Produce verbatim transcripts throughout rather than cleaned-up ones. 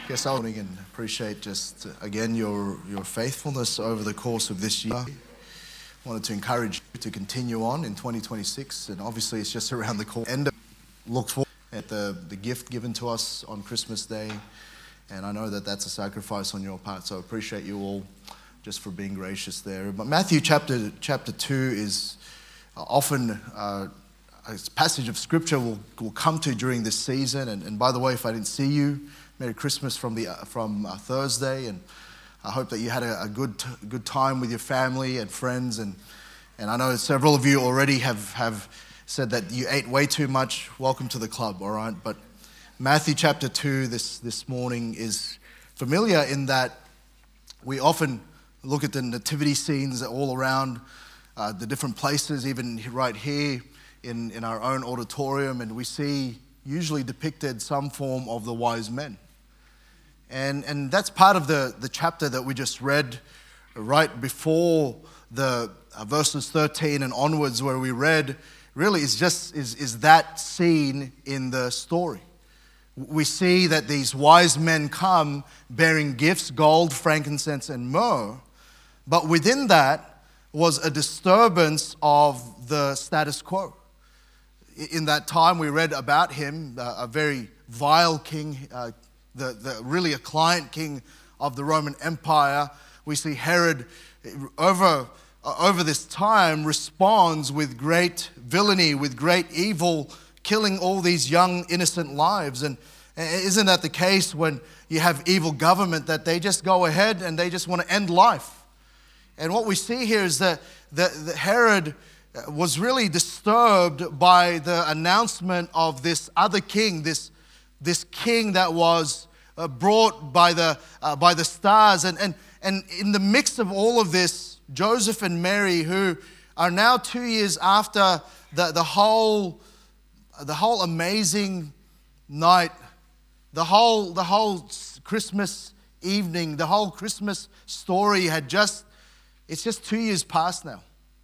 Yes, I and appreciate just, uh, again, your, your faithfulness over the course of this year. Wanted to encourage you to continue on in twenty twenty-six, and obviously it's just around the corner. End of, look forward at the, the gift given to us on Christmas Day, and I know that that's a sacrifice on your part, so I appreciate you all just for being gracious there. But Matthew chapter chapter two is often uh, a passage of scripture we'll, we'll come to during this season, and, and by the way, if I didn't see you, Merry Christmas from the from uh, Thursday, and I hope that you had a, a good good time with your family and friends, and and I know several of you already have, have said that you ate way too much. Welcome to the club, all right? But Matthew chapter two this, this morning is familiar in that we often look at the nativity scenes all around uh, the different places, even right here in, in our own auditorium, and we see usually depicted some form of the wise men. And and that's part of the, the chapter that we just read right before the uh, verses thirteen and onwards, where we read really is just is, is that scene in the story. We see that these wise men come bearing gifts, gold, frankincense, and myrrh, but within that was a disturbance of the status quo. In that time, we read about him, uh, a very vile king, uh, the, the really a client king of the Roman Empire. We see Herod over, uh, over this time responds with great villainy, with great evil, killing all these young innocent lives. And isn't that the case when you have evil government, that they just go ahead and they just want to end life? And what we see here is that, that, that Herod was really disturbed by the announcement of this other king, this this king that was uh, brought by the uh, by the stars, and and and in the mix of all of this, Joseph and Mary, who are now two years after the the whole the whole amazing night, the whole the whole Christmas evening, the whole Christmas story had just it's just two years past now.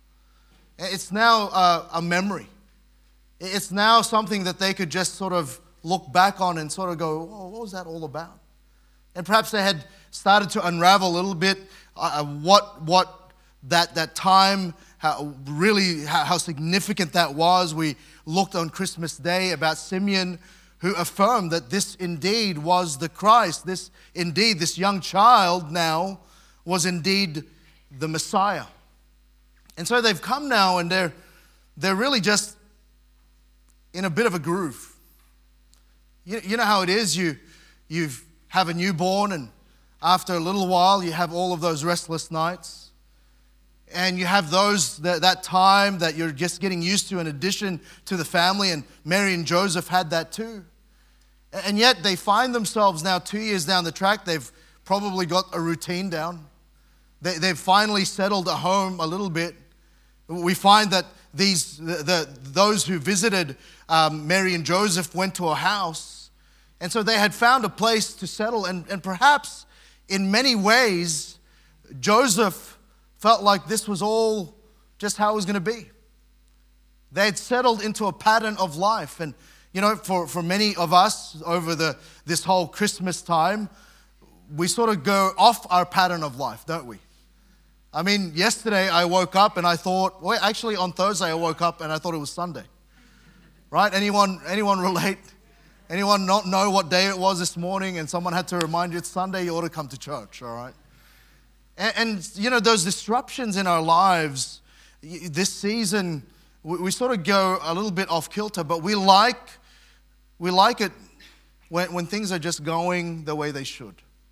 It's now uh, a memory. It's now something that they could just sort of look back on and sort of go, oh, what was that all about? And perhaps they had started to unravel a little bit uh, what what that that time, how really how, how significant that was. We looked on Christmas Day about Simeon, who affirmed that this indeed was the Christ. This indeed, this young child now was indeed the Messiah. And so they've come now, and they're they're really just in a bit of a groove. You, you know how it is, you you have a newborn, and after a little while you have all of those restless nights. And you have those that, that time that you're just getting used to in addition to the family, and Mary and Joseph had that too. And yet they find themselves now two years down the track, they've probably got a routine down. They, they've finally settled at home a little bit. We find that these the, the those who visited um, Mary and Joseph went to a house, and so they had found a place to settle. And, and perhaps in many ways, Joseph felt like this was all just how it was going to be. They had settled into a pattern of life, and you know, for, for many of us over the this whole Christmas time, we sort of go off our pattern of life, don't we? I mean, yesterday I woke up and I thought, well, actually on Thursday I woke up and I thought it was Sunday. Right? Anyone anyone relate? Anyone not know what day it was this morning and someone had to remind you it's Sunday, you ought to come to church, all right? And, and you know, those disruptions in our lives, this season, we, we sort of go a little bit off kilter, but we like, we like it when, when things are just going the way they should.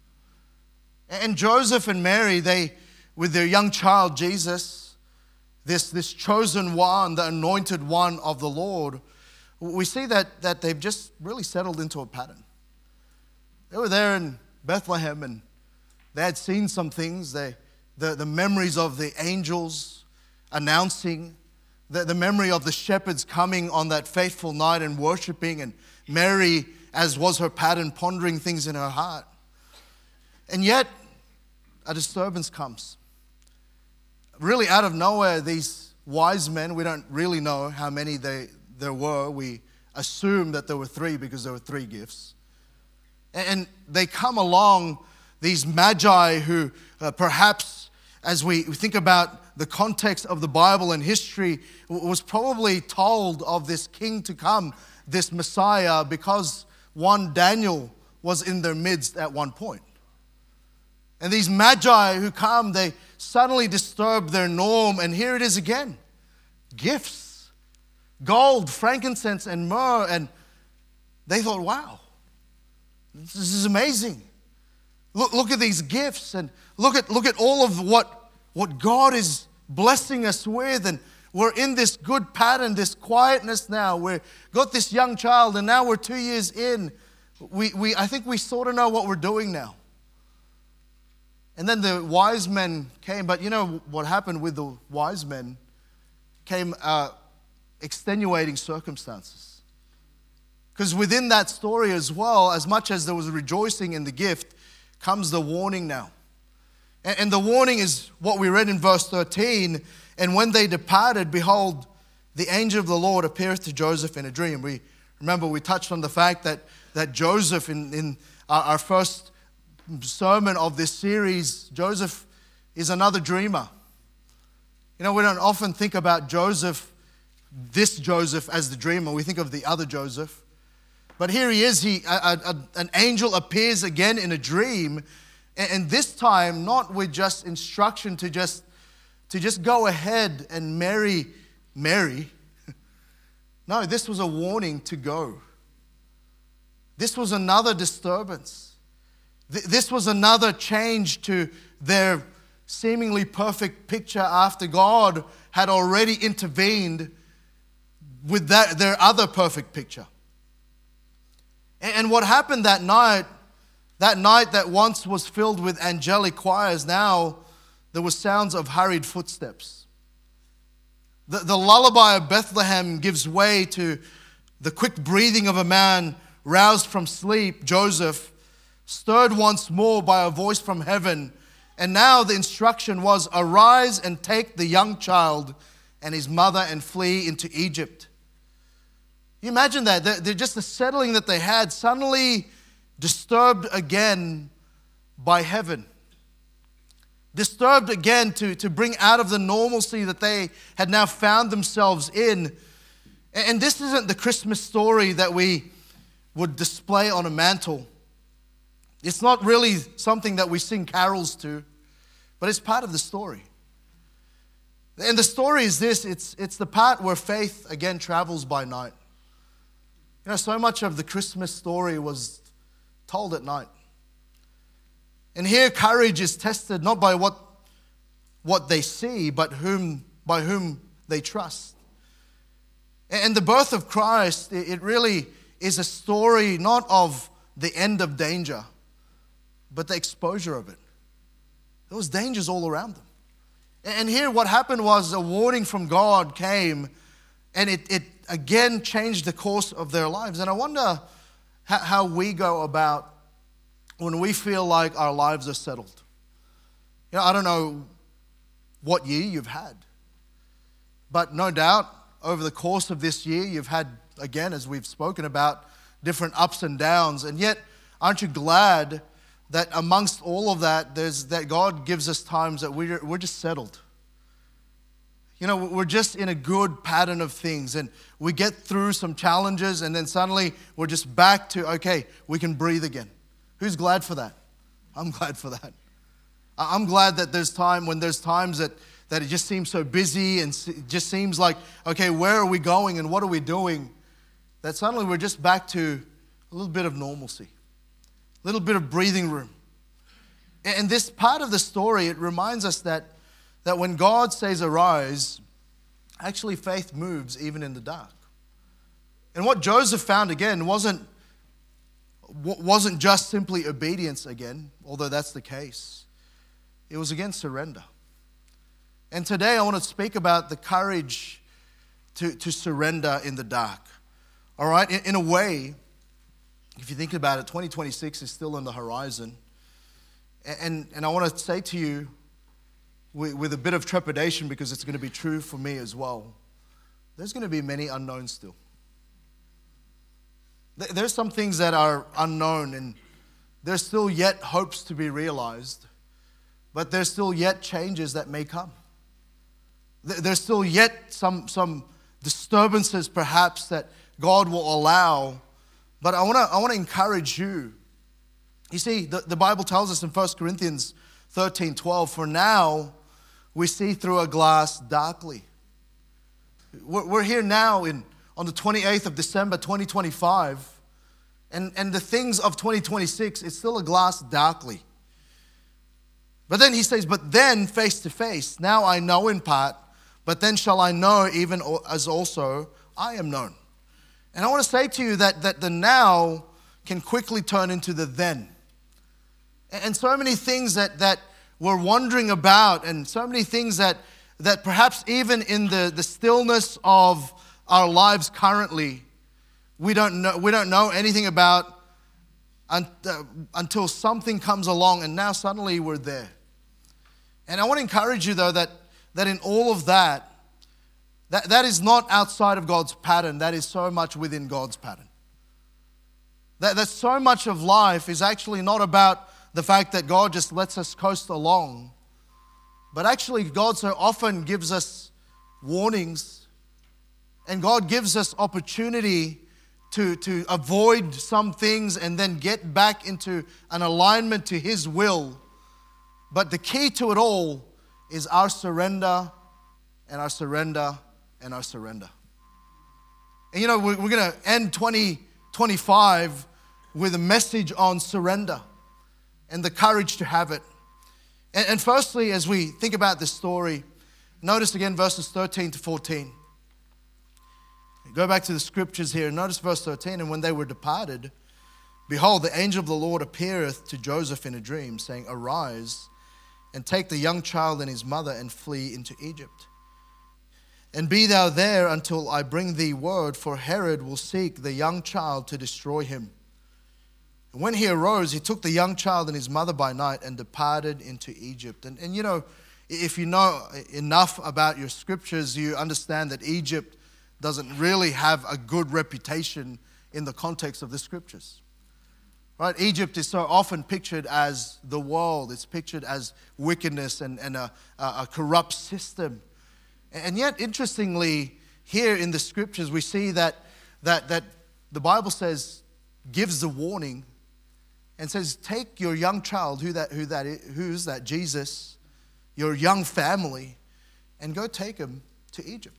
And Joseph and Mary, they with their young child, Jesus, this, this chosen one, the anointed one of the Lord, we see that, that they've just really settled into a pattern. They were there in Bethlehem, and they had seen some things, they, the, the memories of the angels announcing, the, the memory of the shepherds coming on that fateful night and worshiping, and Mary, as was her pattern, pondering things in her heart. And yet, a disturbance comes. Really out of nowhere, these wise men, we don't really know how many they, there were. We assume that there were three because there were three gifts. And they come along, these magi who uh, perhaps, as we think about the context of the Bible and history, was probably told of this king to come, this Messiah, because one Daniel was in their midst at one point. And these magi who come, they suddenly disturb their norm, and here it is again. Gifts, gold, frankincense, and myrrh, and they thought, wow, this is amazing. Look, look at these gifts, and look at look at all of what, what God is blessing us with, and we're in this good pattern, this quietness now. We've got this young child, and now we're two years in. We, we I think we sort of know what we're doing now. And then the wise men came, but you know what happened with the wise men? Came uh, extenuating circumstances. Because within that story as well, as much as there was rejoicing in the gift, comes the warning now. And, and the warning is what we read in verse thirteen. And when they departed, behold, the angel of the Lord appeareth to Joseph in a dream. We remember we touched on the fact that, that Joseph, in, in our, our first sermon of this series, Joseph is another dreamer. You know, we don't often think about Joseph, this Joseph, as the dreamer. We think of the other Joseph. But here he is, he, a, a, an angel appears again in a dream, and, and this time not with just instruction to just, to just go ahead and marry Mary. No, this was a warning to go. This was another disturbance. This was another change to their seemingly perfect picture after God had already intervened with that, their other perfect picture. And what happened that night, that night that once was filled with angelic choirs, now there were sounds of hurried footsteps. The, the lullaby of Bethlehem gives way to the quick breathing of a man roused from sleep, Joseph, stirred once more by a voice from heaven. And now the instruction was, arise and take the young child and his mother and flee into Egypt. You imagine that? They're, they're just the settling that they had suddenly disturbed again by heaven. Disturbed again to, to bring out of the normalcy that they had now found themselves in. And this isn't the Christmas story that we would display on a mantle. It's not really something that we sing carols to, but it's part of the story. And the story is this, it's, it's the part where faith again travels by night. You know, so much of the Christmas story was told at night. And here courage is tested not by what, what they see, but whom by whom they trust. And the birth of Christ, it really is a story not of the end of danger, but the exposure of it. There was dangers all around them. And here what happened was a warning from God came, and it, it again changed the course of their lives. And I wonder how, how we go about when we feel like our lives are settled. You know, I don't know what year you've had, but no doubt over the course of this year you've had, again, as we've spoken about, different ups and downs. And yet, aren't you glad that amongst all of that, there's that God gives us times that we're, we're just settled. You know, we're just in a good pattern of things, and we get through some challenges, and then suddenly we're just back to, okay, we can breathe again. Who's glad for that? I'm glad for that. I'm glad that there's time when there's times that, that it just seems so busy and it just seems like, okay, where are we going and what are we doing? That suddenly we're just back to a little bit of normalcy. Little bit of breathing room. And this part of the story, it reminds us that, that when God says arise, actually faith moves even in the dark. And what Joseph found again wasn't, wasn't just simply obedience again, although that's the case. It was again surrender. And today I want to speak about the courage to, to surrender in the dark. All right, in, in a way, if you think about it, twenty twenty-six is still on the horizon. And, and, and I want to say to you, with, with a bit of trepidation, because it's going to be true for me as well, there's going to be many unknowns still. There's some things that are unknown, and there's still yet hopes to be realized, but there's still yet changes that may come. There's still yet some, some disturbances perhaps that God will allow. But I want to I want to encourage you. You see, the, the Bible tells us in First Corinthians thirteen twelve, for now we see through a glass darkly. We're, we're here now in on the twenty-eighth of December twenty twenty-five, and, and the things of twenty twenty-six, it's still a glass darkly. But then he says, but then face to face, now I know in part, but then shall I know even as also I am known. And I want to say to you that, that the now can quickly turn into the then. And so many things that, that we're wondering about, and so many things that, that perhaps even in the, the stillness of our lives currently, we don't know, we don't know anything about until something comes along, and now suddenly we're there. And I want to encourage you, though, that, that in all of that, that, that is not outside of God's pattern. That is so much within God's pattern. That, that so much of life is actually not about the fact that God just lets us coast along, but actually God so often gives us warnings, and God gives us opportunity to, to avoid some things and then get back into an alignment to His will. But the key to it all is our surrender and our surrender and our surrender. And you know, we're, we're going to end twenty twenty-five with a message on surrender and the courage to have it. And, and firstly, as we think about this story, notice again verses thirteen to fourteen. Go back to the scriptures here and notice verse thirteen. And when they were departed, behold, the angel of the Lord appeareth to Joseph in a dream, saying, arise, and take the young child and his mother, and flee into Egypt. And be thou there until I bring thee word, for Herod will seek the young child to destroy him. And when he arose, he took the young child and his mother by night and departed into Egypt. And, and you know, if you know enough about your scriptures, you understand that Egypt doesn't really have a good reputation in the context of the scriptures. Right? Egypt is so often pictured as the world. It's pictured as wickedness and, and a, a corrupt system. And yet, interestingly, here in the scriptures, we see that, that, that the Bible says, gives the warning and says, take your young child, who that, who that is, who's that, Jesus, your young family, and go take him to Egypt.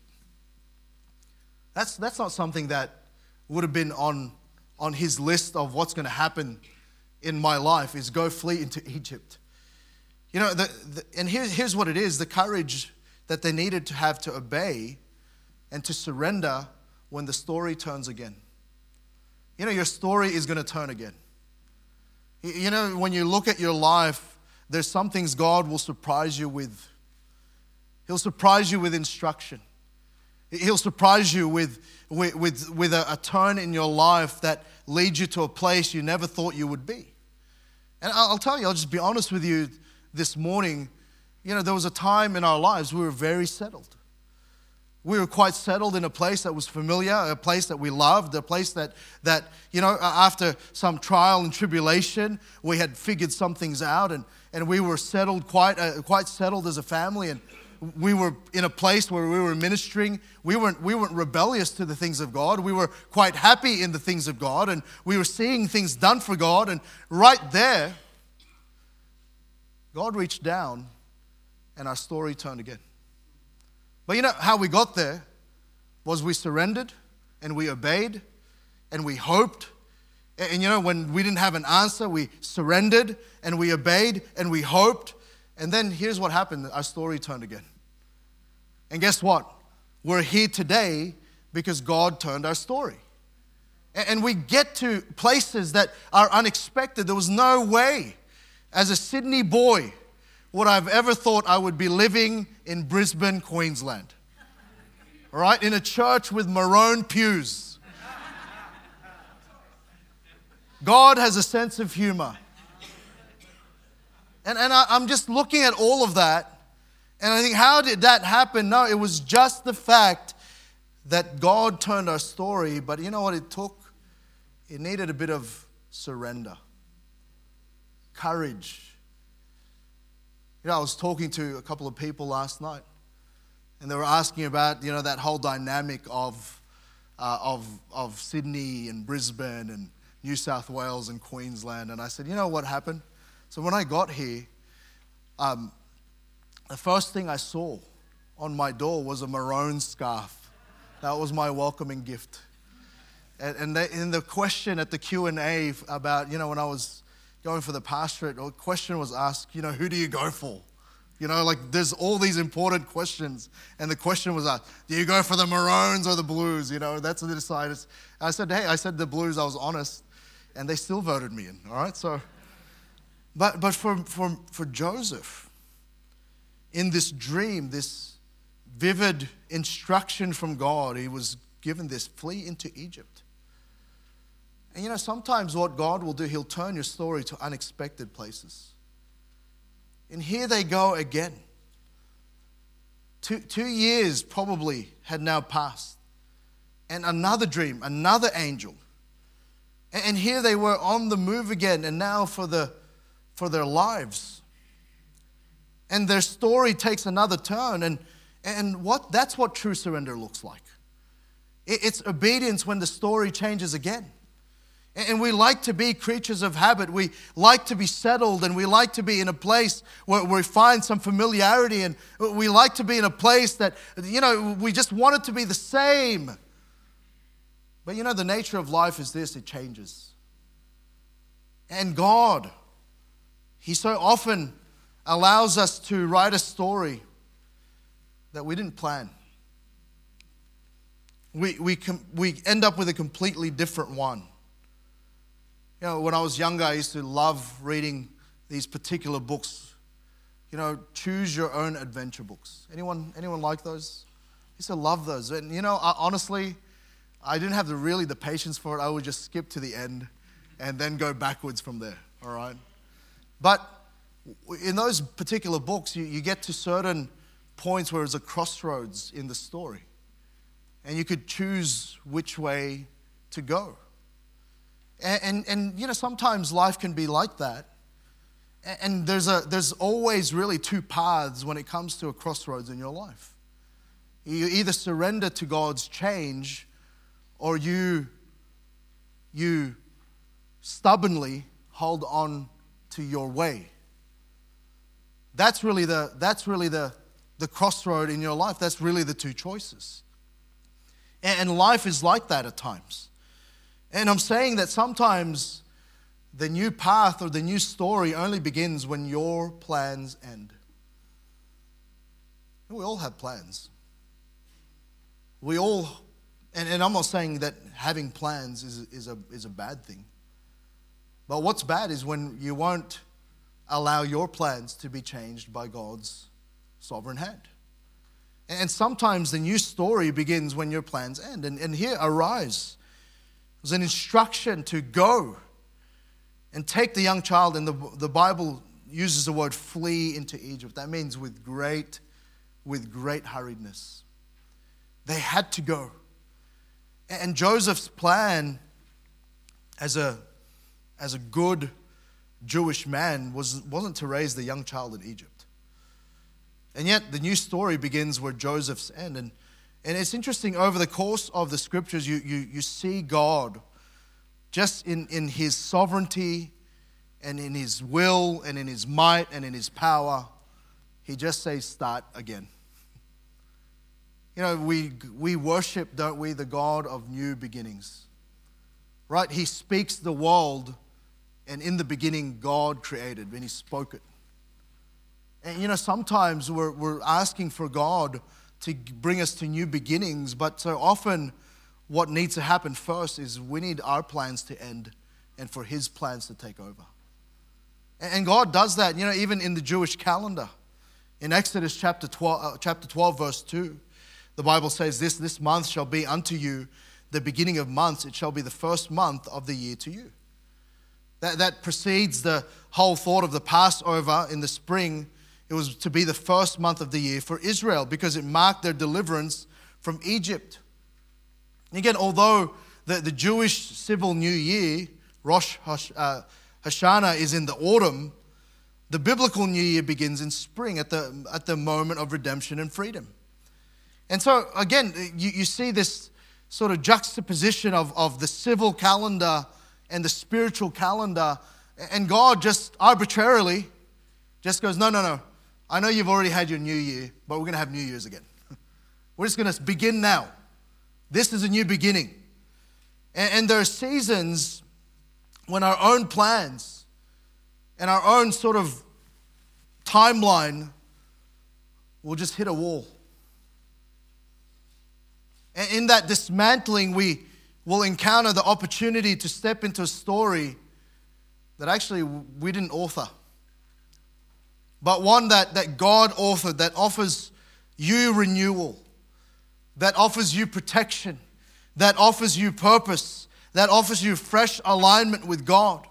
That's, that's not something that would have been on, on his list of what's going to happen in my life, is go flee into Egypt. You know, the, the, and here's, here's what it is, the courage that they needed to have to obey and to surrender when the story turns again. You know, your story is going to turn again. You know, when you look at your life, there's some things God will surprise you with. He'll surprise you with instruction. He'll surprise you with, with, with, with a, a turn in your life that leads you to a place you never thought you would be. And I'll, I'll tell you, I'll just be honest with you this morning. You know, there was a time in our lives we were very settled. We were quite settled in a place that was familiar, a place that we loved, a place that, that you know, after some trial and tribulation, we had figured some things out, and, and we were settled, quite uh, quite settled as a family, and we were in a place where we were ministering. We weren't, we weren't rebellious to the things of God. We were quite happy in the things of God, and we were seeing things done for God, and right there, God reached down and our story turned again. But you know how we got there was we surrendered and we obeyed and we hoped. And, and you know, when we didn't have an answer, we surrendered and we obeyed and we hoped. And then here's what happened. Our story turned again. And guess what? We're here today because God turned our story. And, and we get to places that are unexpected. There was no way as a Sydney boy would I've ever thought I would be living in Brisbane, Queensland. All right, in a church with maroon pews. God has a sense of humor. And, and I, I'm just looking at all of that, and I think, how did that happen? No, it was just the fact that God turned our story, but you know what it took? It needed a bit of surrender. courage. You know, I was talking to a couple of people last night, and they were asking about, you know, that whole dynamic of, uh, of, of Sydney and Brisbane and New South Wales and Queensland. And I said, you know what happened? So when I got here, um, the first thing I saw on my door was a maroon scarf. That was my welcoming gift. And, and they, in the question at the Q and A about, you know, when I was going for the pastorate, a question was asked, you know, who do you go for? You know, like there's all these important questions. And the question was asked, do you go for the Maroons or the Blues? You know, that's what they decided. I said, hey, I said the Blues, I was honest. And they still voted me in, all right? So, but but for, for, for Joseph, in this dream, this vivid instruction from God, he was given this, flee into Egypt. And you know, sometimes what God will do, he'll turn your story to unexpected places. And here they go again. Two, two years probably had now passed. And another dream, another angel. And, and here they were on the move again, and now for the for their lives. And their story takes another turn. And, and what that's what true surrender looks like. It, it's obedience when the story changes again. And we like to be creatures of habit. We like to be settled, and we like to be in a place where we find some familiarity, and we like to be in a place that, you know, we just want it to be the same. But you know, the nature of life is this, it changes. And God, He so often allows us to write a story that we didn't plan. We, we, com- we end up with a completely different one. You know, when I was younger, I used to love reading these particular books. You know, choose your own adventure books. Anyone, anyone like those? I used to love those. And you know, I, honestly, I didn't have the really the patience for it. I would just skip to the end and then go backwards from there. All right. But in those particular books, you, you get to certain points where there's a crossroads in the story, and you could choose which way to go. And, and, and you know, sometimes life can be like that. And, and there's, a, there's always really two paths when it comes to a crossroads in your life. You either surrender to God's change, or you, you stubbornly hold on to your way. That's really the, that's really the, the crossroad in your life. That's really the two choices. And, and life is like that at times. And I'm saying that sometimes the new path or the new story only begins when your plans end. We all have plans. We all, and, and I'm not saying that having plans is, is, a, is a bad thing. But what's bad is when you won't allow your plans to be changed by God's sovereign hand. And sometimes the new story begins when your plans end. And, and here, arise. It was an instruction to go and take the young child, and the, the Bible uses the word flee into Egypt. That means with great, with great hurriedness. They had to go. And Joseph's plan as a, as a good Jewish man was, wasn't to raise the young child in Egypt. And yet the new story begins where Joseph's end. And And it's interesting, over the course of the scriptures, you, you, you see God just in, in his sovereignty and in his will and in his might and in his power. He just says, start again. You know, we, we worship, don't we, the God of new beginnings. Right? He speaks the world, and in the beginning, God created when he spoke it. And you know, sometimes we're, we're asking for God to bring us to new beginnings, but so often what needs to happen first is we need our plans to end and for his plans to take over. And God does that, you know, even in the Jewish calendar. In Exodus chapter twelve, uh, chapter twelve, verse two, the Bible says this, this month shall be unto you the beginning of months. It shall be the first month of the year to you. That, that precedes the whole thought of the Passover in the spring. It was to be the first month of the year for Israel because it marked their deliverance from Egypt. And again, although the, the Jewish civil new year, Rosh, uh, Hashanah is in the autumn, the biblical New Year begins in spring at the, at the moment of redemption and freedom. And so, again, you, you see this sort of juxtaposition of, of the civil calendar and the spiritual calendar. And God just arbitrarily just goes, no, no, no. I know you've already had your New Year, but we're going to have New Year's again. We're just going to begin now. This is a new beginning. And, and there are seasons when our own plans and our own sort of timeline will just hit a wall. And in that dismantling, we will encounter the opportunity to step into a story that actually we didn't author, but one that, that God authored, that offers you renewal, that offers you protection, that offers you purpose, that offers you fresh alignment with God.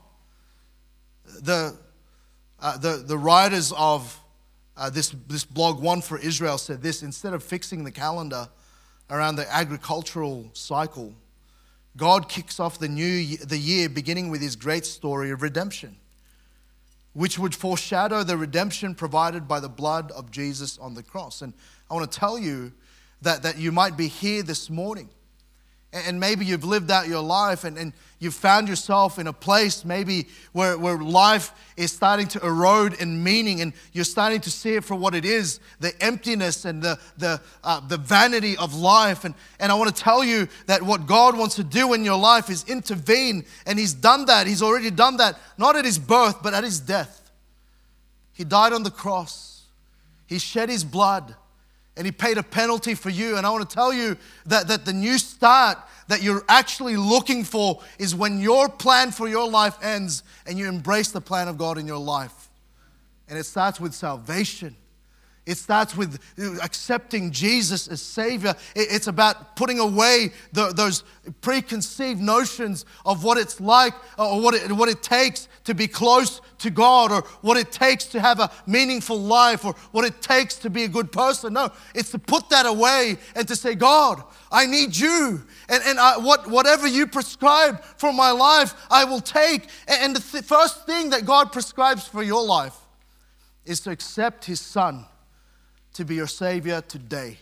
The, uh, the, the writers of uh, this, this blog, One for Israel, said this: instead of fixing the calendar around the agricultural cycle, God kicks off the new the year beginning with his great story of redemption, which would foreshadow the redemption provided by the blood of Jesus on the cross. And I want to tell you that, that you might be here this morning, and maybe you've lived out your life and, and you've found yourself in a place maybe where, where life is starting to erode in meaning, and you're starting to see it for what it is, the emptiness and the, the, uh, the vanity of life. And, and I want to tell you that what God wants to do in your life is intervene, and he's done that. He's already done that, not at his birth, but at his death. He died on the cross. He shed his blood. And he paid a penalty for you. And I want to tell you that, that the new start that you're actually looking for is when your plan for your life ends and you embrace the plan of God in your life. And it starts with salvation. It starts with accepting Jesus as Savior. It's about putting away the, those preconceived notions of what it's like or what it, what it takes to be close to God, or what it takes to have a meaningful life, or what it takes to be a good person. No, it's to put that away and to say, God, I need you. And, and I, what, whatever you prescribe for my life, I will take. And, and the th- first thing that God prescribes for your life is to accept his Son to be your Savior today.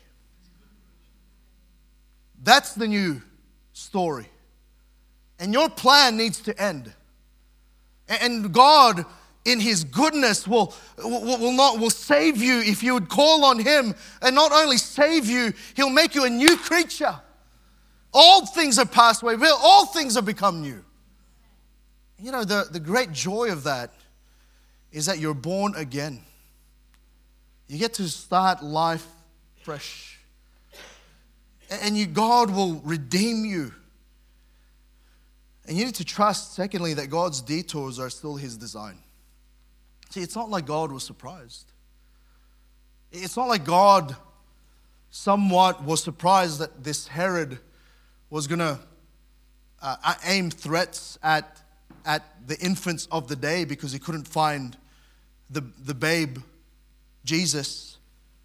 That's the new story. And your plan needs to end. And God, in his goodness, will, will, will, not, will save you if you would call on him. And not only save you, he'll make you a new creature. All things are passed away. All things have become new. You know, the, the great joy of that is that you're born again. You get to start life fresh. And you, God will redeem you. And you need to trust, secondly, that God's detours are still his design. See, it's not like God was surprised. It's not like God somewhat was surprised that this Herod was going to uh, aim threats at, at the infants of the day because he couldn't find the, the babe, Jesus.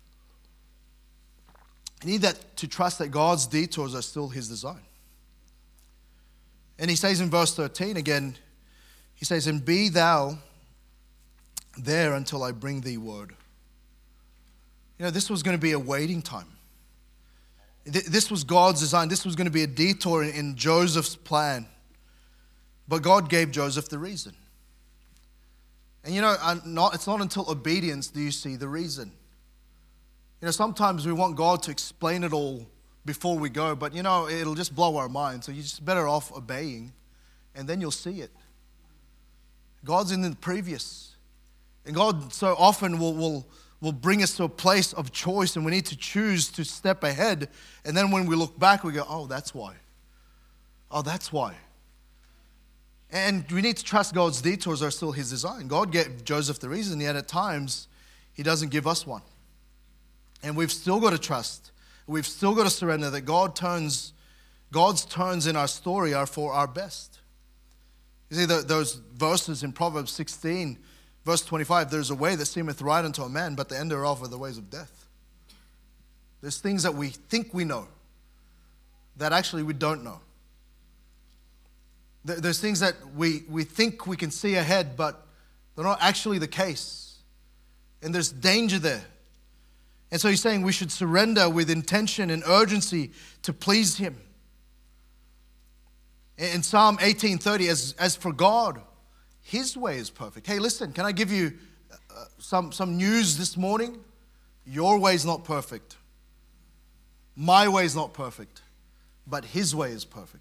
You need that to trust that God's detours are still his design. And he says in verse thirteen again, he says, and be thou there until I bring thee word. You know, this was going to be a waiting time. This was God's design. This was going to be a detour in Joseph's plan. But God gave Joseph the reason. And you know, not, it's not until obedience do you see the reason. You know, sometimes we want God to explain it all before we go, but you know, it'll just blow our mind. So you're just better off obeying, and then you'll see it. God's in the previous. And God so often will, will, will bring us to a place of choice, and we need to choose to step ahead. And then when we look back, we go, oh, that's why. Oh, that's why. And we need to trust God's detours are still his design. God gave Joseph the reason, yet at times he doesn't give us one. And we've still got to trust. We've still got to surrender that God turns, God's turns in our story are for our best. You see, the, those verses in Proverbs sixteen, verse twenty-five, there's a way that seemeth right unto a man, but the end thereof are the ways of death. There's things that we think we know that actually we don't know. There's things that we, we think we can see ahead, but they're not actually the case. And there's danger there. And so he's saying we should surrender with intention and urgency to please him. In Psalm eighteen thirty, as, as for God, his way is perfect. Hey, listen, can I give you uh, some, some news this morning? Your way is not perfect. My way is not perfect. But his way is perfect.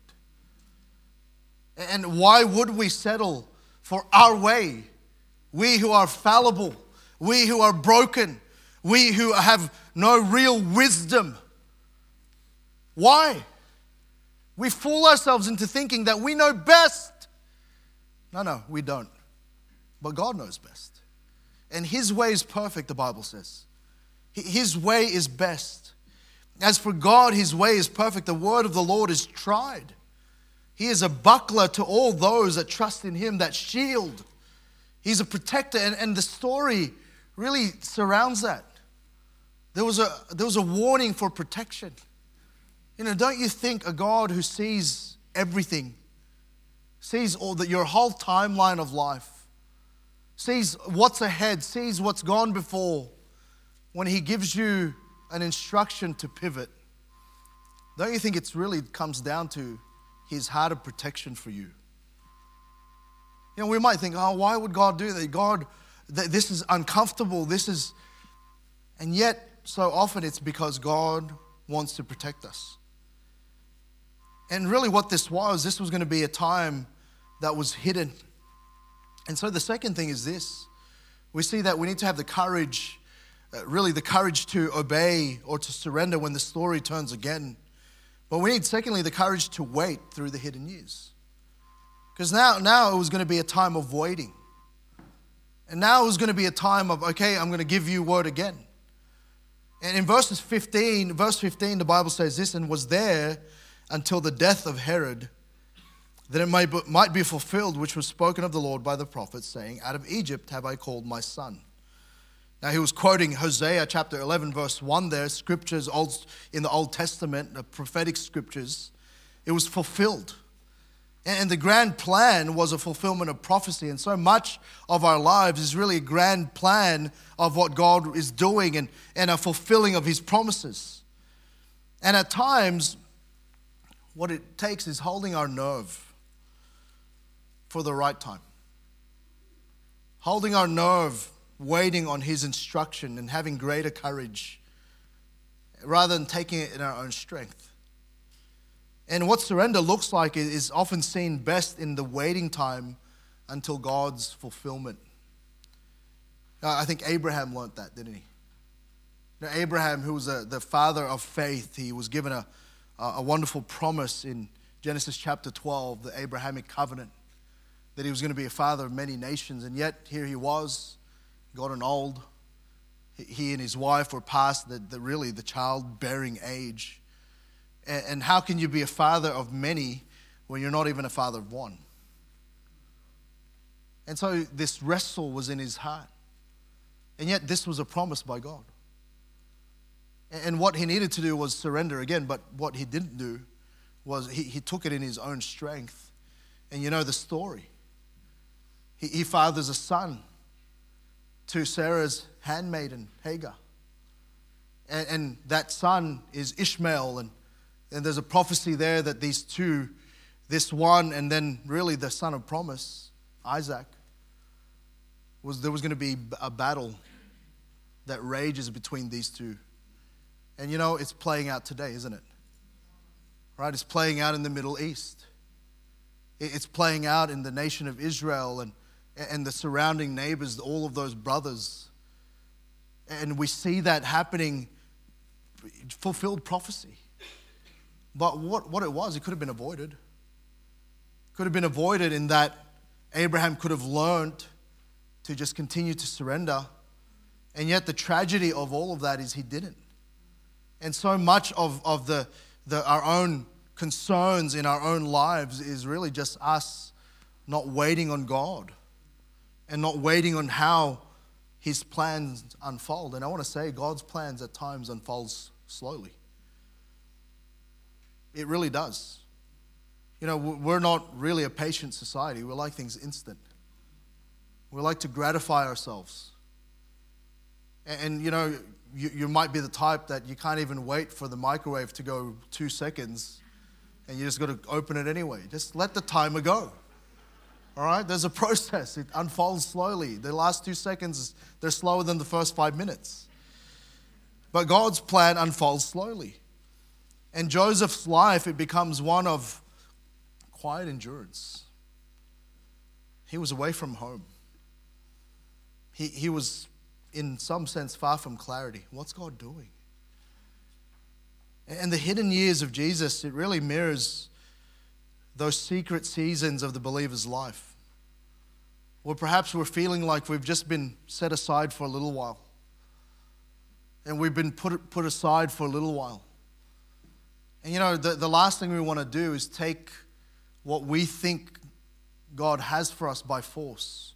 And why would we settle for our way? We who are fallible, we who are broken, we who have no real wisdom. Why? We fool ourselves into thinking that we know best. No, no, we don't. But God knows best. And his way is perfect, the Bible says. His way is best. As for God, his way is perfect. The word of the Lord is tried. He is a buckler to all those that trust in him, that shield. He's a protector, and, and the story really surrounds that. There was a there was a warning for protection. You know, don't you think a God who sees everything, sees all that, your whole timeline of life, sees what's ahead, sees what's gone before, when he gives you an instruction to pivot, don't you think it's really comes down to his heart of protection for you? You know, we might think, oh, why would God do that? God, th- this is uncomfortable. This is, and yet, so often it's because God wants to protect us. And really what this was, this was going to be a time that was hidden. And so the second thing is this. We see that we need to have the courage, uh, really the courage to obey or to surrender when the story turns again. But we need, secondly, the courage to wait through the hidden years. Because now, now it was going to be a time of waiting. And now it was going to be a time of, okay, I'm going to give you word again. And in verses fifteen, verse fifteen, the Bible says this, and was there until the death of Herod, that it may, might be fulfilled, which was spoken of the Lord by the prophet, saying, out of Egypt have I called my son. Now he was quoting Hosea chapter eleven verse one there, scriptures old, in the Old Testament, the prophetic scriptures. It was fulfilled. And the grand plan was a fulfillment of prophecy. And so much of our lives is really a grand plan of what God is doing and, and a fulfilling of his promises. And at times, what it takes is holding our nerve for the right time. Holding our nerve, waiting on his instruction and having greater courage rather than taking it in our own strength. And what surrender looks like is often seen best in the waiting time until God's fulfillment. I think Abraham learnt that, didn't he? Now, Abraham, who was a, the father of faith, he was given a, a wonderful promise in Genesis chapter twelve, the Abrahamic covenant, that he was going to be a father of many nations. And yet, here he was, gotten old. He and his wife were past the, the really the childbearing age. And, and how can you be a father of many when you're not even a father of one? And so this wrestle was in his heart. And yet this was a promise by God. And, and what he needed to do was surrender again, but what he didn't do was he, he took it in his own strength. And you know the story. He, he fathers a son to Sarah's handmaiden, Hagar. And, and that son is Ishmael. And, and there's a prophecy there that these two, this one and then really the son of promise, Isaac, was there was going to be a battle that rages between these two. And you know, it's playing out today, isn't it? Right? It's playing out in the Middle East. It's playing out in the nation of Israel and and the surrounding neighbors, all of those brothers. And we see that happening, fulfilled prophecy. But what, what it was, it could have been avoided. Could have been avoided in that Abraham could have learned to just continue to surrender. And yet the tragedy of all of that is he didn't. And so much of, of the, the our own concerns in our own lives is really just us not waiting on God. And not waiting on how his plans unfold. And I want to say God's plans at times unfolds slowly. It really does. You You know, we're not really a patient society. We like things instant. We like to gratify ourselves. And, and you know, you, you might be the type that you can't even wait for the microwave to go two seconds and you just got to open it anyway. Just let the timer go. All right? There's a process. It unfolds slowly. The last two seconds, they're slower than the first five minutes. But God's plan unfolds slowly. And Joseph's life, it becomes one of quiet endurance. He was away from home. He, he was, in some sense, far from clarity. What's God doing? And the hidden years of Jesus, it really mirrors those secret seasons of the believer's life, where perhaps we're feeling like we've just been set aside for a little while. And we've been put, put aside for a little while. And you know, the, the last thing we want to do is take what we think God has for us by force.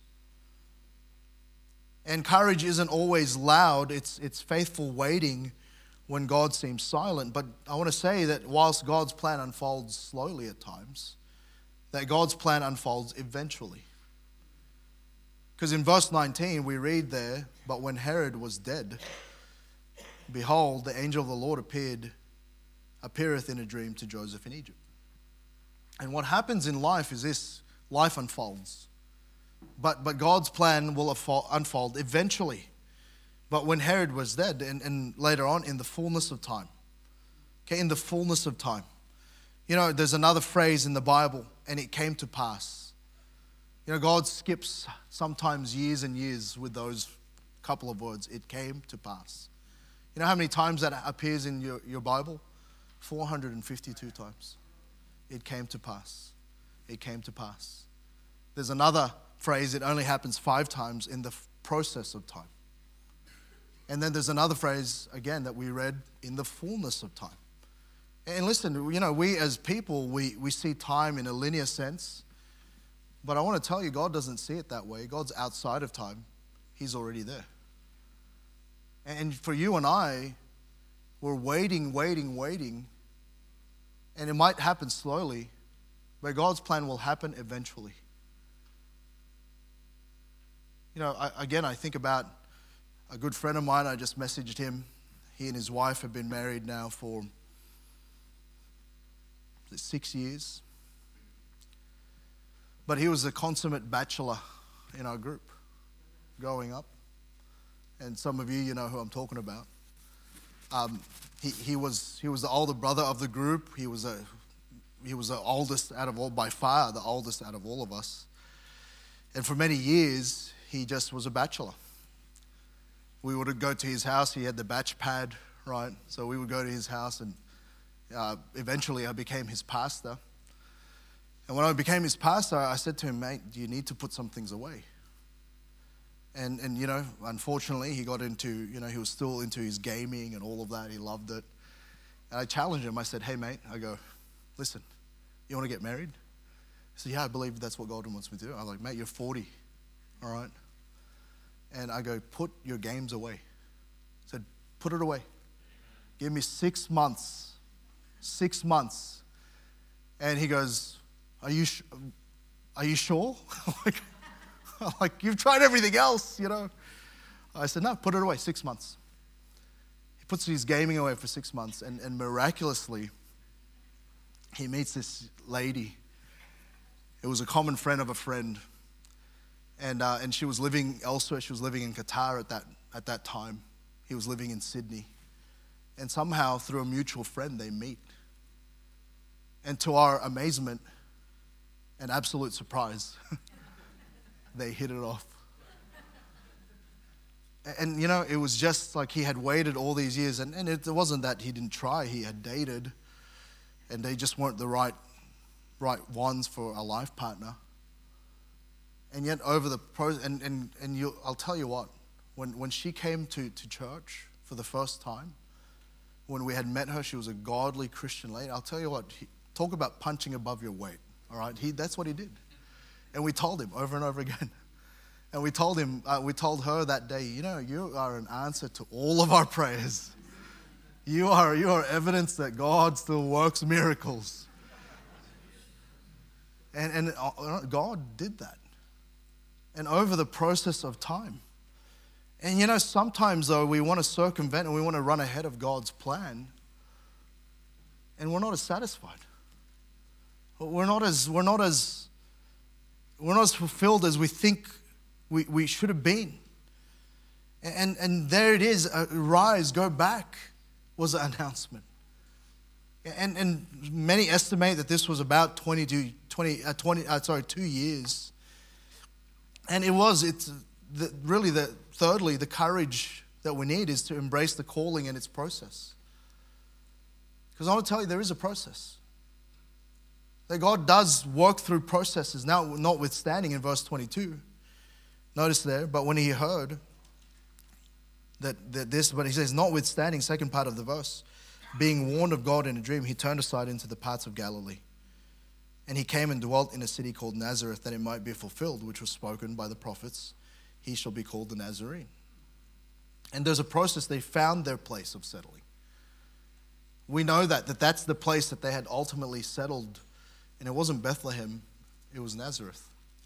And courage isn't always loud. It's, it's faithful waiting when God seems silent. But I want to say that whilst God's plan unfolds slowly at times, that God's plan unfolds eventually. Because in verse nineteen, we read there, "But when Herod was dead, behold, the angel of the Lord appeared, appeareth in a dream to Joseph in Egypt." And what happens in life is this: life unfolds. But, but God's plan will unfold eventually. But when Herod was dead, and, and later on, in the fullness of time. Okay, in the fullness of time. You know, there's another phrase in the Bible, and it came to pass. You know, God skips sometimes years and years with those couple of words. It came to pass. You know how many times that appears in your, your Bible? four hundred fifty-two times. It came to pass. It came to pass. There's another phrase, it only happens five times in the process of time. And then there's another phrase, again, that we read, in the fullness of time. And listen, you know, we as people, we, we see time in a linear sense. But I want to tell you, God doesn't see it that way. God's outside of time. He's already there. And for you and I, we're waiting, waiting, waiting. And it might happen slowly, but God's plan will happen eventually. You know, I, again, I think about a good friend of mine. I just messaged him. He and his wife have been married now for six years. But he was a consummate bachelor in our group growing up. And some of you, you know who I'm talking about. Um, he, he was he was the older brother of the group. He was a he was the oldest out of all, by far the oldest out of all of us. And for many years, he just was a bachelor. We would go to his house. He had the batch pad, right? So we would go to his house, and uh, eventually I became his pastor. And when I became his pastor, I said to him, "Mate, do you need to put some things away?" And, and you know, unfortunately, he got into, you know, he was still into his gaming and all of that. He loved it. And I challenged him. I said, "Hey, mate," I go, "listen, you want to get married?" He said, "Yeah, I believe that's what God wants me to do." I was like, "Mate, you're forty, all right?" And I go, "Put your games away." I said, "Put it away. Give me six months. Six months." And he goes, Are you, sh- are you sure? like, like, you've tried everything else, you know. I said, "No, put it away, six months. He puts his gaming away for six months, and, and miraculously, he meets this lady. It was a common friend of a friend. And uh, and she was living elsewhere. She was living in Qatar at that at that time. He was living in Sydney. And somehow, through a mutual friend, they meet. And to our amazement and absolute surprise, they hit it off. And, you know, it was just like he had waited all these years. And, and it wasn't that he didn't try. He had dated. And they just weren't the right, right ones for a life partner. And yet over the pro and and and you, I'll tell you what, when when she came to, to church for the first time, when we had met her, she was a godly Christian lady. I'll tell you what, he, talk about punching above your weight. All right, he that's what he did, and we told him over and over again, and we told him, uh, we told her that day, you know, you are an answer to all of our prayers. You are you are evidence that God still works miracles. And, and uh, God did that. And over the process of time. And you know, sometimes though, we want to circumvent and we want to run ahead of God's plan. And we're not as satisfied. We're not as, we're not as, we're not as fulfilled as we think we, we should have been. And, and there it is, uh, rise, go back was the announcement. And, and many estimate that this was about twenty, twenty, uh, twenty uh, sorry, two years. And it was, it's the, really the, thirdly, the courage that we need is to embrace the calling and its process. Because I want to tell you, there is a process. That God does work through processes. Now, notwithstanding in verse twenty-two, notice there, but when he heard that, that this, but he says, notwithstanding, second part of the verse, being warned of God in a dream, he turned aside into the parts of Galilee. And he came and dwelt in a city called Nazareth, that it might be fulfilled, which was spoken by the prophets, he shall be called the Nazarene. And there's a process. They found their place of settling. We know that, that that's the place that they had ultimately settled. And it wasn't Bethlehem, it was Nazareth.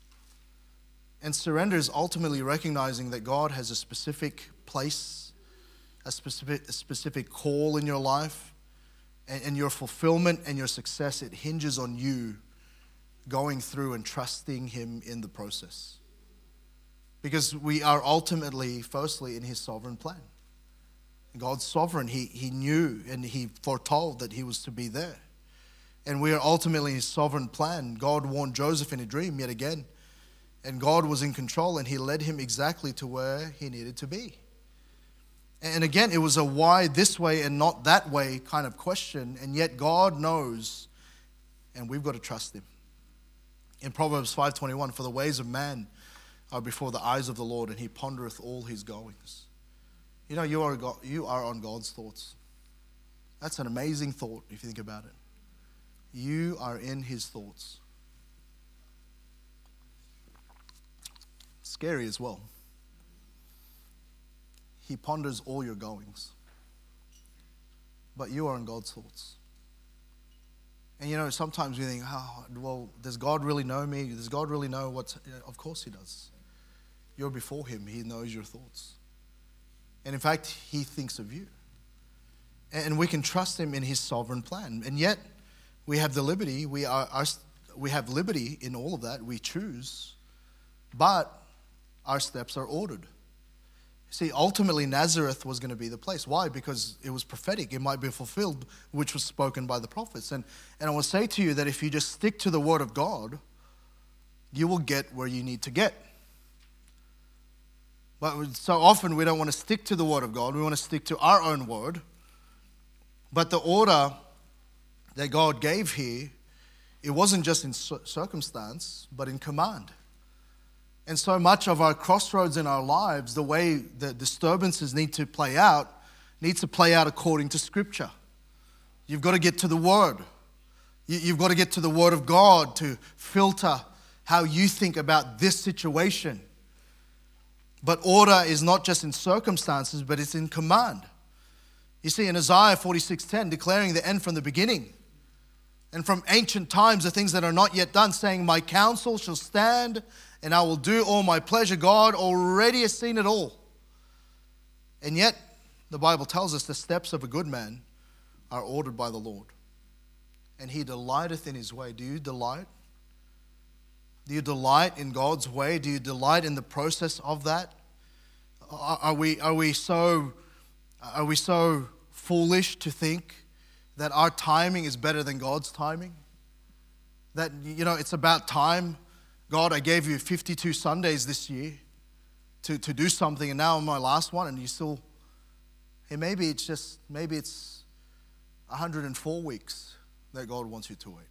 And surrender is ultimately recognizing that God has a specific place, a specific, a specific call in your life, and, and your fulfillment and your success, it hinges on you going through and trusting him in the process. Because we are ultimately, firstly, in his sovereign plan. God's sovereign. He, he knew and he foretold that he was to be there. And we are ultimately in his sovereign plan. God warned Joseph in a dream yet again. And God was in control and he led him exactly to where he needed to be. And again, it was a why this way and not that way kind of question. And yet God knows, and we've got to trust him. In Proverbs five twenty-one, for the ways of man are before the eyes of the Lord, and he pondereth all his goings. You know, you are, God, you are on God's thoughts. That's an amazing thought if you think about it. You are in his thoughts. Scary as well. He ponders all your goings. But you are in God's thoughts. And you know, sometimes we think, oh, well, does God really know me? Does God really know what's... Of course he does. You're before him. He knows your thoughts. And in fact, he thinks of you. And we can trust him in his sovereign plan. And yet, we have the liberty. We are, our, we have liberty in all of that. We choose. But our steps are ordered. See, ultimately, Nazareth was going to be the place. Why? Because it was prophetic. It might be fulfilled, which was spoken by the prophets. And, and I will say to you that if you just stick to the word of God, you will get where you need to get. But so often we don't want to stick to the word of God. We want to stick to our own word. But the order that God gave here, it wasn't just in circumstance, but in command. And so much of our crossroads in our lives, the way the disturbances need to play out, needs to play out according to Scripture. You've got to get to the Word. You've got to get to the Word of God to filter how you think about this situation. But order is not just in circumstances, but it's in command. You see, in Isaiah forty-six ten, declaring the end from the beginning, and from ancient times the things that are not yet done, saying, my counsel shall stand, and I will do all my pleasure. God already has seen it all. And yet, the Bible tells us the steps of a good man are ordered by the Lord. And he delighteth in his way. Do you delight? Do you delight in God's way? Do you delight in the process of that? Are, are we, are we so, are we so foolish to think that our timing is better than God's timing? That, you know, it's about time. God, I gave you fifty-two Sundays this year to, to do something, and now I'm my last one, and you still, hey, maybe it's just, maybe it's one hundred four weeks that God wants you to wait.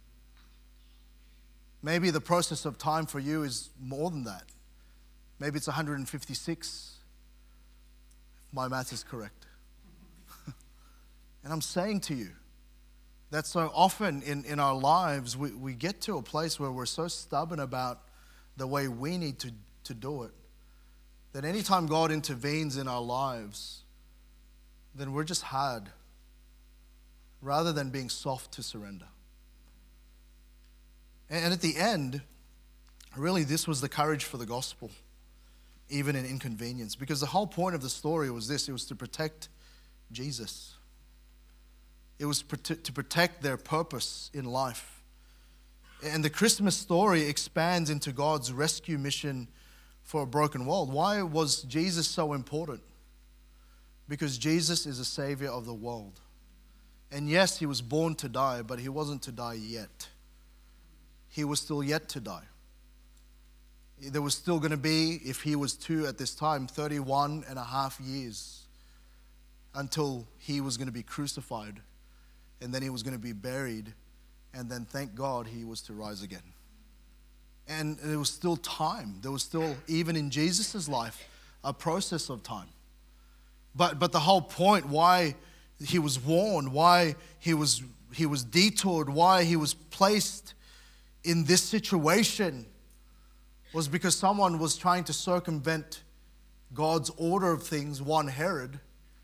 Maybe the process of time for you is more than that. Maybe it's one hundred fifty-six, if my math is correct. And I'm saying to you that so often in, in our lives, we, we get to a place where we're so stubborn about the way we need to, to do it, that anytime God intervenes in our lives, then we're just hard, rather than being soft to surrender. And at the end, really this was the courage for the gospel, even in inconvenience. Because the whole point of the story was this: it was to protect Jesus. It was to protect their purpose in life. And the Christmas story expands into God's rescue mission for a broken world. Why was Jesus so important? Because Jesus is a savior of the world. And yes, he was born to die, but he wasn't to die yet. He was still yet to die. There was still going to be, if he was two at this time, thirty-one and a half years until he was going to be crucified. And then he was going to be buried. And then, thank God, he was to rise again. And there was still time. There was still, even in Jesus' life, a process of time. But but the whole point why he was warned, why he was he was detoured, why he was placed in this situation was because someone was trying to circumvent God's order of things, one Herod.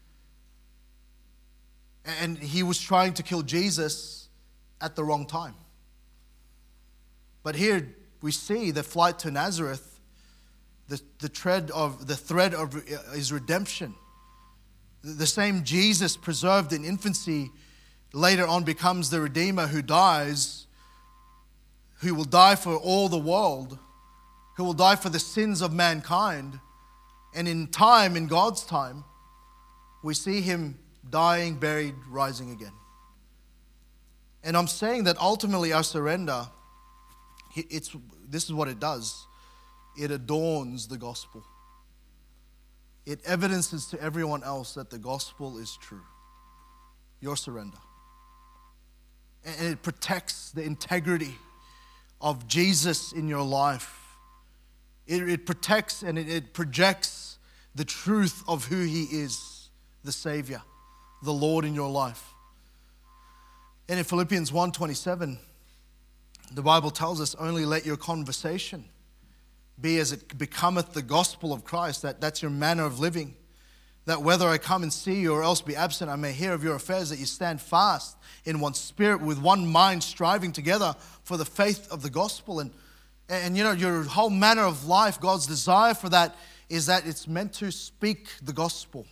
And he was trying to kill Jesus at the wrong time. But here we see the flight to Nazareth, the, the thread of the thread of his redemption. The same Jesus preserved in infancy later on becomes the Redeemer who dies, who will die for all the world, who will die for the sins of mankind. And in time, in God's time, we see him dying, buried, rising again. And I'm saying that ultimately our surrender, it's this is what it does. It adorns the gospel. It evidences to everyone else that the gospel is true. Your surrender. And it protects the integrity of Jesus in your life. It, it protects and it, it projects the truth of who he is, the Savior, the Lord in your life. And in Philippians one twenty-seven, the Bible tells us, only let your conversation be as it becometh the gospel of Christ. That, that's your manner of living. That whether I come and see you or else be absent, I may hear of your affairs, that you stand fast in one spirit, with one mind, striving together for the faith of the gospel. And, and you know, your whole manner of life, God's desire for that is that it's meant to speak the gospel.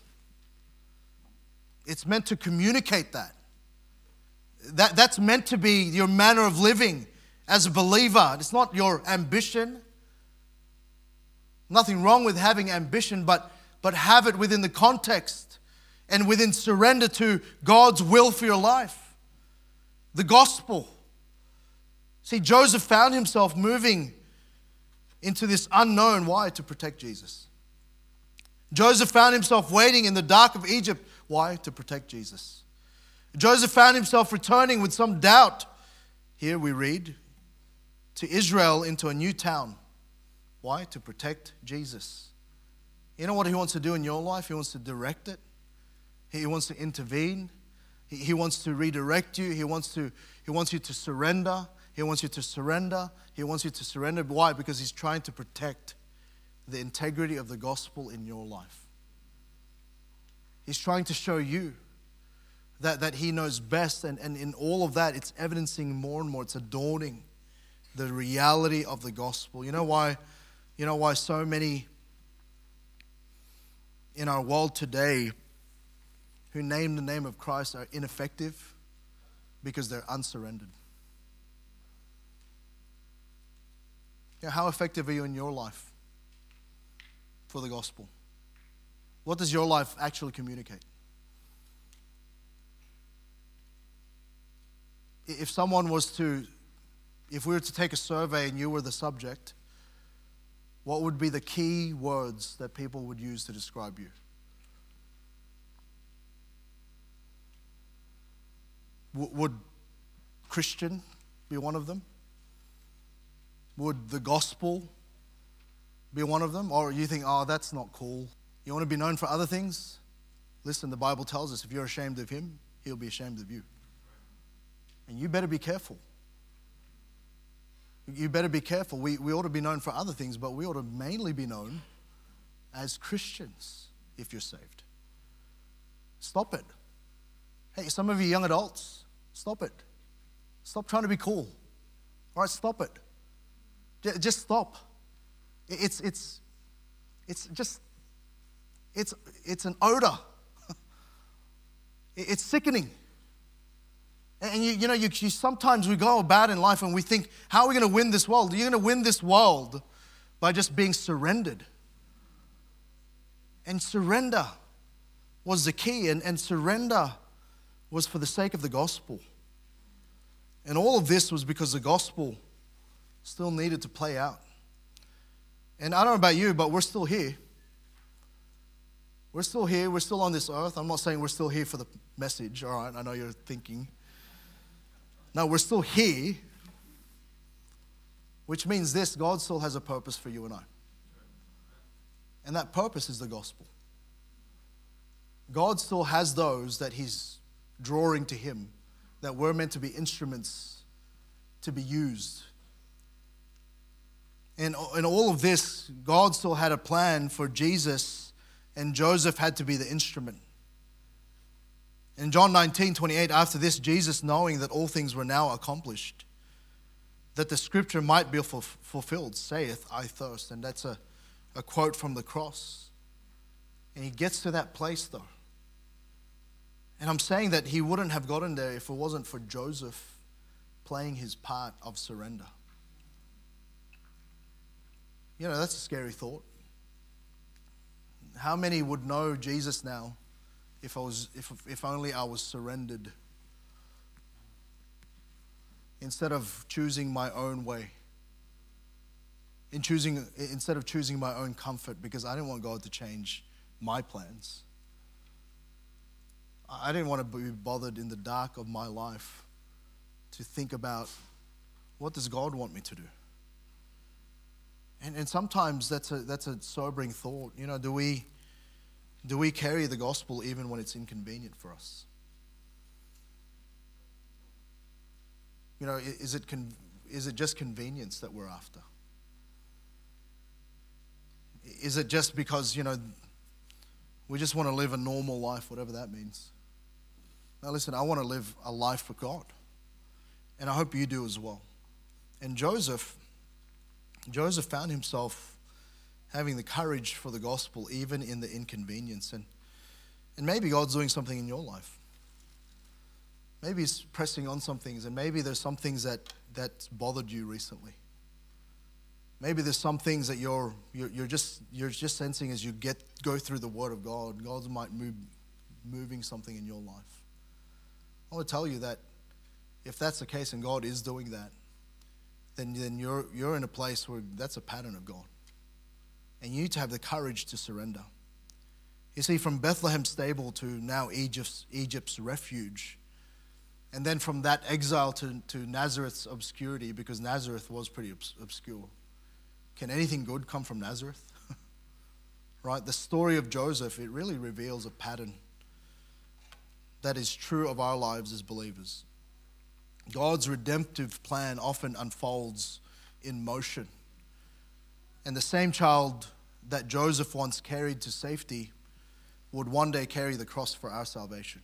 It's meant to communicate that. That that's meant to be your manner of living as a believer. It's not your ambition. Nothing wrong with having ambition, but, but have it within the context and within surrender to God's will for your life. The gospel. See, Joseph found himself moving into this unknown. Why? To protect Jesus. Joseph found himself waiting in the dark of Egypt. Why? To protect Jesus. Joseph found himself returning with some doubt. Here we read, to Israel, into a new town. Why? To protect Jesus. You know what he wants to do in your life? He wants to direct it. He wants to intervene. He, he wants to redirect you. He wants to. He wants you to surrender. He wants you to surrender. He wants you to surrender. Why? Because he's trying to protect the integrity of the gospel in your life. He's trying to show you that, that he knows best. And, and in all of that, it's evidencing more and more. It's adorning the reality of the gospel. You know why? You know why so many in our world today who name the name of Christ are ineffective? Because they're unsurrendered. Yeah, how effective are you in your life for the gospel? What does your life actually communicate? If someone was to, if we were to take a survey and you were the subject, what would be the key words that people would use to describe you? W- would Christian be one of them? Would the gospel be one of them? Or you think, oh, that's not cool. You want to be known for other things? Listen, the Bible tells us if you're ashamed of him, he'll be ashamed of you. And you better be careful. You better be careful. We, we ought to be known for other things, but we ought to mainly be known as Christians if you're saved. Stop it. Hey, some of you young adults, stop it. Stop trying to be cool. All right, stop it. J- just stop. It's it's it's just it's it's an odor. It's sickening. And you, you know, you, you sometimes we go about in life and we think, how are we going to win this world? You're going to win this world by just being surrendered. And surrender was the key, and, and surrender was for the sake of the gospel. And all of this was because the gospel still needed to play out. And I don't know about you, but we're still here. We're still here. We're still on this earth. I'm not saying we're still here for the message. All right, I know you're thinking. No, we're still here, which means this: God still has a purpose for you and I. And that purpose is the gospel. God still has those that He's drawing to Him, that we're meant to be instruments to be used. And in all of this, God still had a plan for Jesus, and Joseph had to be the instrument. In John nineteen twenty-eight, after this, Jesus, knowing that all things were now accomplished, that the scripture might be fulfilled, saith, I thirst. And that's a, a quote from the cross. And He gets to that place though. And I'm saying that He wouldn't have gotten there if it wasn't for Joseph playing his part of surrender. You know, that's a scary thought. How many would know Jesus now if I was, if if only I was surrendered instead of choosing my own way, in choosing instead of choosing my own comfort, because I didn't want God to change my plans. I didn't want to be bothered in the dark of my life to think about, what does God want me to do? And and sometimes that's a that's a sobering thought. You know, do we do we carry the gospel even when it's inconvenient for us? You know, is it con- is it just convenience that we're after? Is it just because, you know, we just want to live a normal life, whatever that means? Now listen, I want to live a life for God. And I hope you do as well. And Joseph, Joseph found himself having the courage for the gospel even in the inconvenience. And, and maybe God's doing something in your life. Maybe He's pressing on some things, and maybe there's some things that, that bothered you recently. Maybe there's some things that you're, you're you're just you're just sensing as you get go through the Word of God. God might move moving something in your life. I want to tell you that if that's the case and God is doing that, then then you're you're in a place where that's a pattern of God, and you need to have the courage to surrender. You see, from Bethlehem stable to now Egypt's Egypt's refuge. And then from that exile to, to Nazareth's obscurity, because Nazareth was pretty obs- obscure. Can anything good come from Nazareth? Right? The story of Joseph, it really reveals a pattern that is true of our lives as believers. God's redemptive plan often unfolds in motion. And the same child that Joseph once carried to safety would one day carry the cross for our salvation.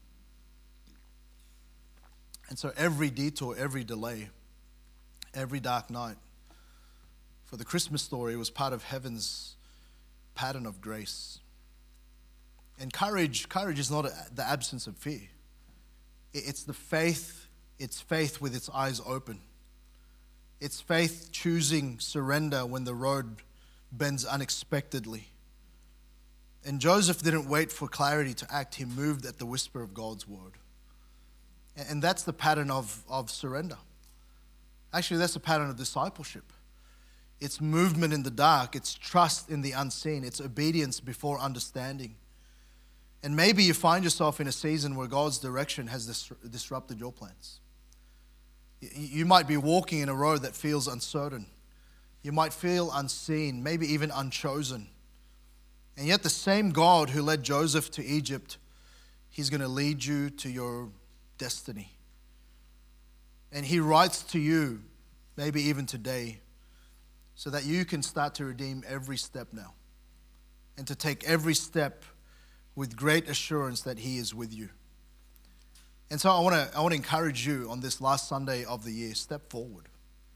And so every detour, every delay, every dark night for the Christmas story was part of heaven's pattern of grace. And courage, courage is not the absence of fear. It's the faith, it's faith with its eyes open. It's faith choosing surrender when the road bends unexpectedly. And Joseph didn't wait for clarity to act. He moved at the whisper of God's word. And that's the pattern of, of surrender. Actually, that's the pattern of discipleship. It's movement in the dark. It's trust in the unseen. It's obedience before understanding. And maybe you find yourself in a season where God's direction has dis- disrupted your plans. You might be walking in a road that feels uncertain. You might feel unseen, maybe even unchosen. And yet the same God who led Joseph to Egypt, He's going to lead you to your destiny. And He writes to you, maybe even today, so that you can start to redeem every step now and to take every step with great assurance that He is with you. And so I want to I want to encourage you on this last Sunday of the year, step forward.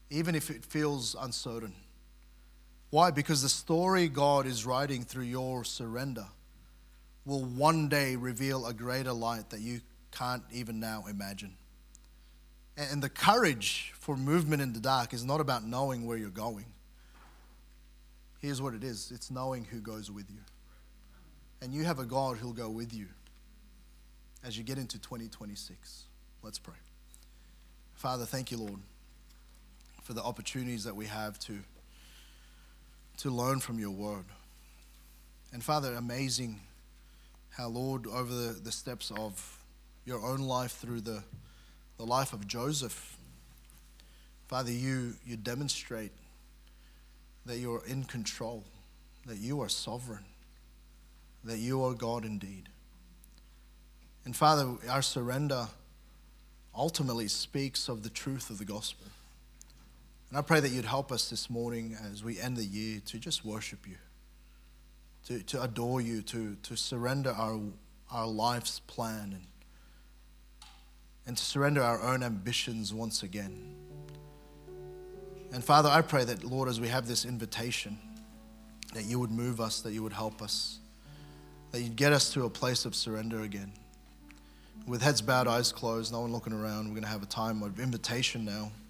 even if it feels uncertain. Why? Because the story God is writing through your surrender will one day reveal a greater light that you can't even now imagine. And the courage for movement in the dark is not about knowing where you're going. Here's what it is. It's knowing who goes with you. And you have a God who'll go with you as you get into twenty twenty-six. Let's pray. Father, thank you, Lord, for the opportunities that we have to, to learn from your word. And Father, amazing how, Lord, over the, the steps of your own life through the, the life of Joseph, Father, you, you demonstrate that you're in control, that you are sovereign, that you are God indeed. And Father, our surrender ultimately speaks of the truth of the gospel. And I pray that you'd help us this morning as we end the year to just worship you, to, to adore you, to, to surrender our, our life's plan and, and to surrender our own ambitions once again. And Father, I pray that, Lord, as we have this invitation, that you would move us, that you would help us, that you'd get us to a place of surrender again. With heads bowed, eyes closed, no one looking around, we're going to have a time of invitation now.